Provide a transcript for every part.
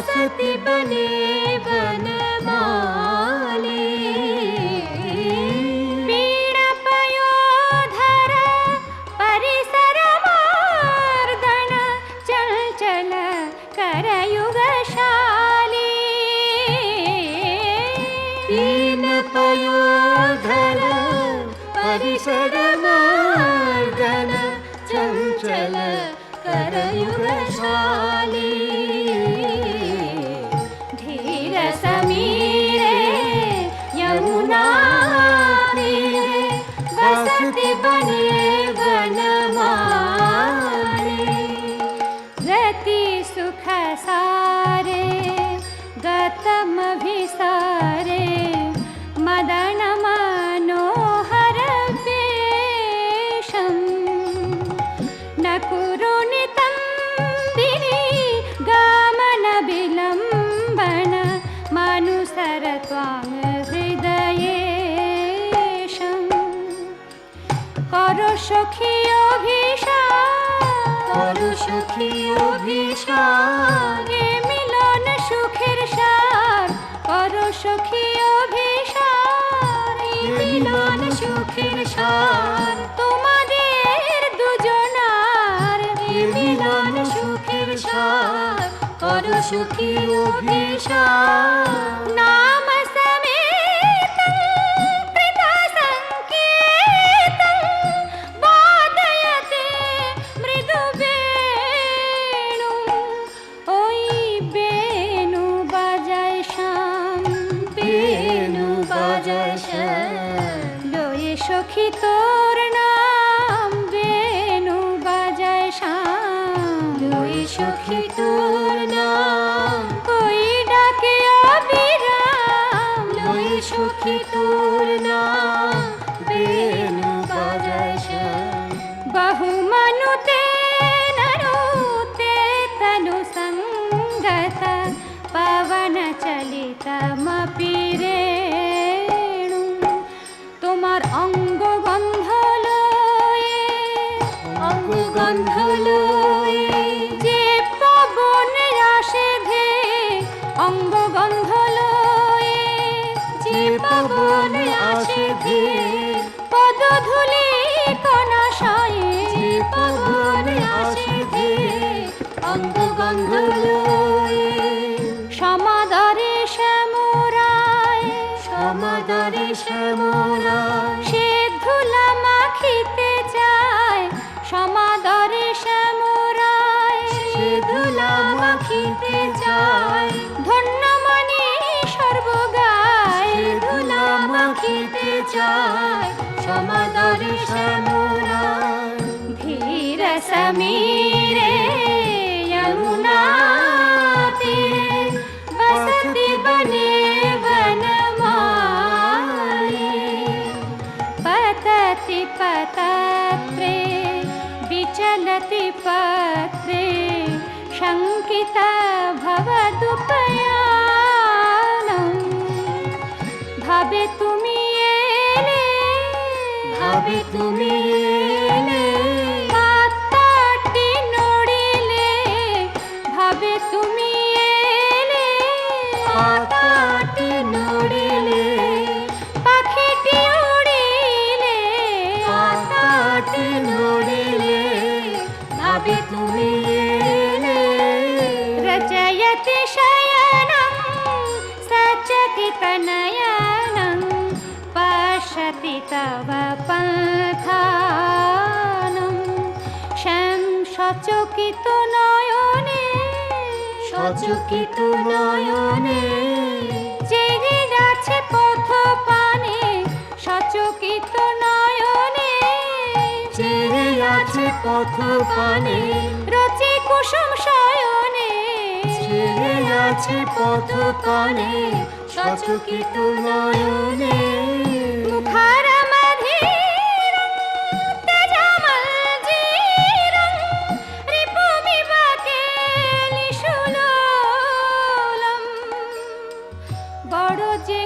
बसति बने वनमाली पीडपयोधर परिसरमार्दन चञ्चल करयुगशाली पीडपयोधर परिसरमार्दन चञ्चल करयुगशाली धीर समीरे यमुना तीरे बसति बने वनमाली रति सुख सारे गतमभिसारे मदन मनोहर वेशम् न कुरु नितम्बिनी गमन विलम्बन मनुसर त्वां हृदयेशम् करु सखी अभिशार ए मिलन सुखेर सार करु सखी अभिशार ए मिलन सुखेर सार তোমাদের দুজনার এ মিলন সুখের সার করো সুখী অভিসার নাম সমেতং প্রীতা সংকেতং বাদয়তে মৃদু বেণু ওই বেণু বাজায় শ্যাম বেণু বাজায় শ্যাম লয়ে সখী তোর নাম বেণু বাজায় শ্যাম লয়ে সখী তোর নাম কই ডাকে অবিরাম লয়ে সখী তোর নাম বেণু বাজায় শ্যাম বহু মনুতে ননুতে তনু সঙ্গত পবন চলিতমপি রেণু তোমার অঙ্গ গন্ধ লয়ে যে পবন আসে ধে অঙ্গ গন্ধ লয়ে যে পবন আসে ধে পদধূলি কণাশয়ে যে পবন আসে ধে অঙ্গ গন্ধ লয়ে সমাদরে শ্যামরায় সে ধুলা মাখিতে চায় সমাদরে শ্যামরায় সে ধুলা মাখিতে চায় ধন্য মনি সর্বগায় সে ধুলা মাখিতে চায় সমাদরে শ্যামরায় ধীর সমীরে यमुना तीरे बसति बने वनमाली पतति पतत्रे विचलति पत्रे शङ्किता भवदुपयानम् भावे तुमी एले পাতাটি নড়িলে ভাবে তুমি এলে পাতাটি নড়িলে পাখিটি উড়িলে পাতাটি নড়িলে ভাবে তুমি এলে রচয়তি শয়নং সচকিত নয়নং পশ্যতি তব পন্থানম শ্যাম সচকিত নয়নে জেগে গেছে পথ পানে সচকিত নয়নে জেগে গেছে পথ পানে রচি কুসুম শয়নে জেগে গেছে পথ পানে সচকিত নয়নে মুখারমধীরং তেজমঞ্জীরং রিপুবিবাকে লিশুলোলম বড় যে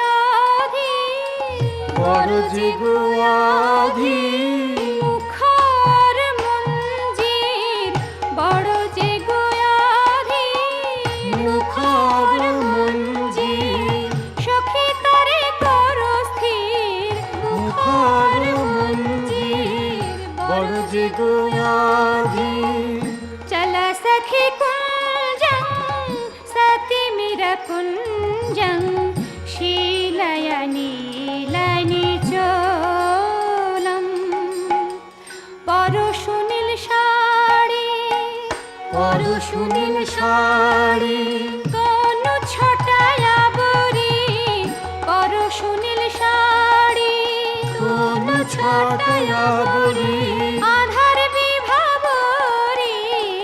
গোয়াধি মুখর মঞ্জীর বড় যে গোয়াধি মুখ सखि कुञ्जं सतिमिरपुञ्जं शीलयनीलनिचोलं परशुनील शाड़ी तनु छटाया बरी परशुनील शाड़ी आधार विभाबरी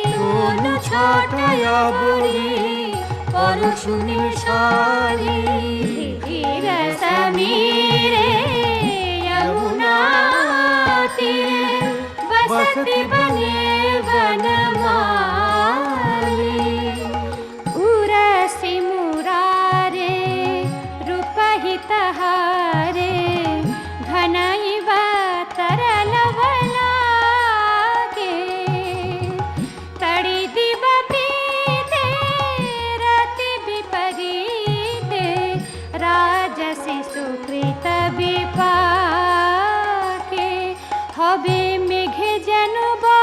परशुनील शाड़ी धीर समीरे यमुना तीरे बसती बने वनमाली उरसी मुरारे रूपहित हारे घनैव तरलवलागे तड़ी दिव पीते रति विपरीते राजसी सुकृत विपाके हबे मेघे जेन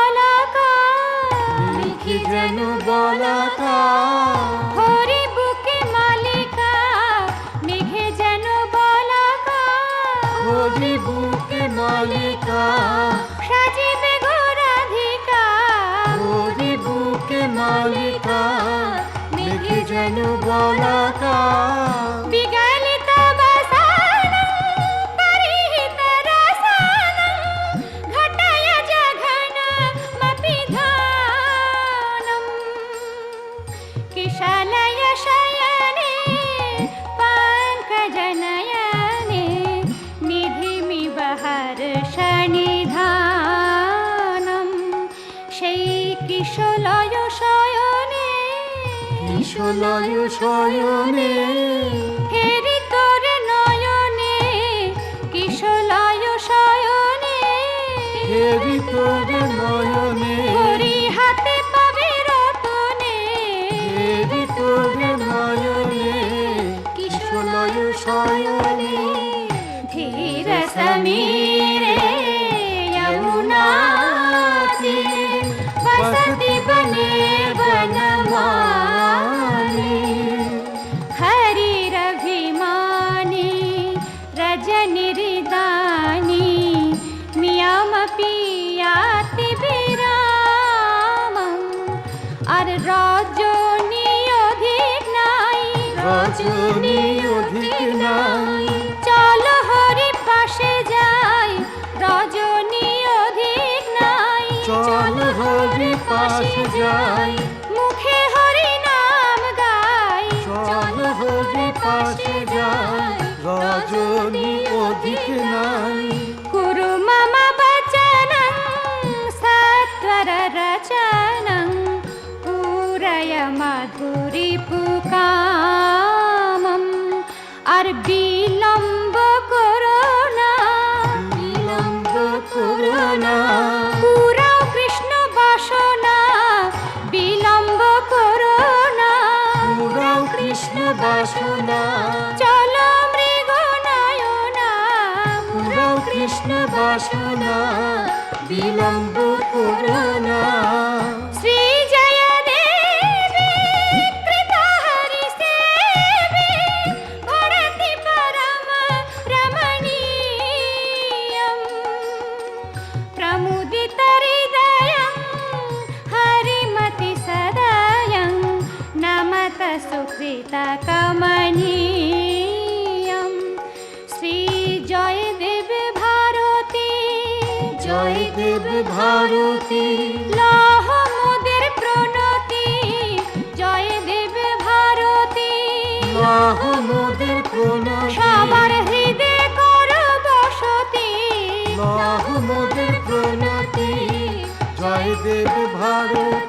बलाका हरि बुके मालिका मेघे जेन बलाका সাজিবে গো রাধিকা মেঘে যেন বলাকা বিগলিত বসানং পরিহিত রসানং ঘটায় জঘন মপিধানম কিশালয় শয়নে পঙ্কজনয়নে নিধিমি বহর সনিধানম সেই কিশলয় শয়নে হেরি তোর নয়নে কিশলয় শয়নে হরি হাতে পাবে রতনে কিশলয় শয়নে ধীর সমীরে यमुना तीरे बसती बने वनमाली हरिरभिमानी रजनिरिदानी मियामपि याति विरामं আর রজনী অধিক নাই চল হরি পাশে যাই রজনী অধিক নাই চল হরি পাশে যাই মুখে হরি নাম গাই চল হরি পাশে যাই রজনী অধিক নাই কুরু মম বচনং সত্বর রচনং পুরয় মাধুরী পুকামম আর বিলম্ব করো না পুরাও কৃষ্ণ বাসনা বিলম্ব করো না কৃষ্ণ বাসনা চল মৃগ নয়না কৃষ্ণ বাসনা বিলম্ব করো না শ্রী জয় দেবী কৃত হরি সেবে ভরতি পরম রমণীয়ম প্রমুদিত হৃদয়ং হরিমতি সদয়ং নমত সুকৃত কমনীয়ম শ্রী জয় দেব ভারতী লহ মোদের প্রণতি জয় দেব ভারতী মোদের প্রণতি সবার হৃদয় কর বসতি মোদের প্রণতি জয় দেব ভারতী